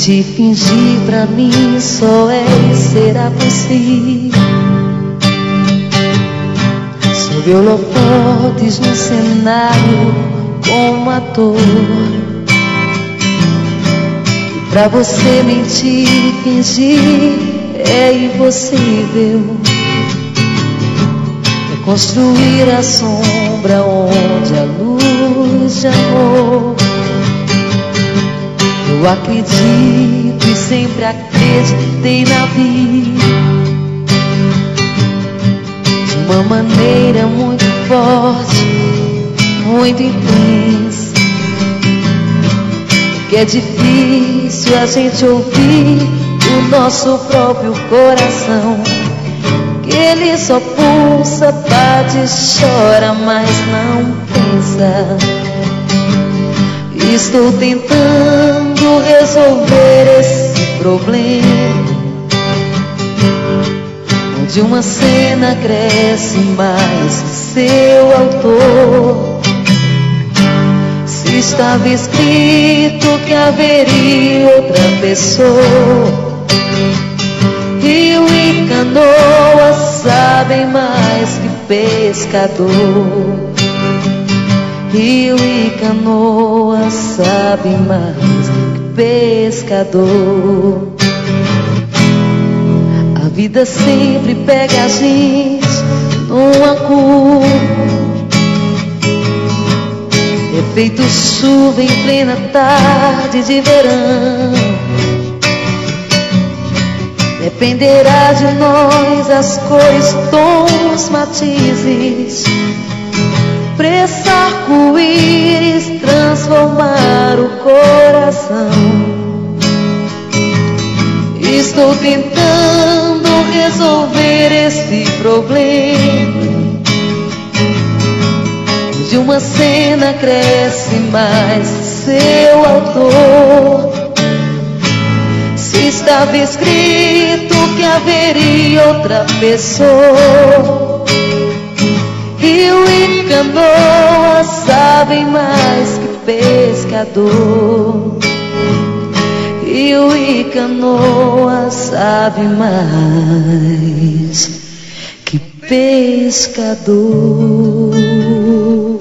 Mentir, fingir pra mim só é e será possível. Sob holofotes num cenário como ator. E pra você mentir, fingir é impossível. É construir a sombra onde a luz de amor. Eu acredito e sempre acreditei na vida de uma maneira muito forte, muito intensa. Que é difícil a gente ouvir o nosso próprio coração, que ele só pulsa, bate, chora, mas não pensa. Estou tentando resolver esse problema, onde uma cena cresce mais que seu autor. Se estava escrito que haveria outra pessoa, rio e canoa sabem mais que pescador. Rio e canoa sabem mais que pescador. A vida sempre pega a gente numa curva. É feito chuva em plena tarde de verão. Dependerá de nós as cores, tons, matizes, pra esse arco-íris transformar o coração. Estou tentando resolver esse problema, onde uma cena cresce mais que seu autor. Se estava escrito que haveria outra pessoa, rio e canoa sabem mais que pescador. Rio e canoa sabem mais que pescador.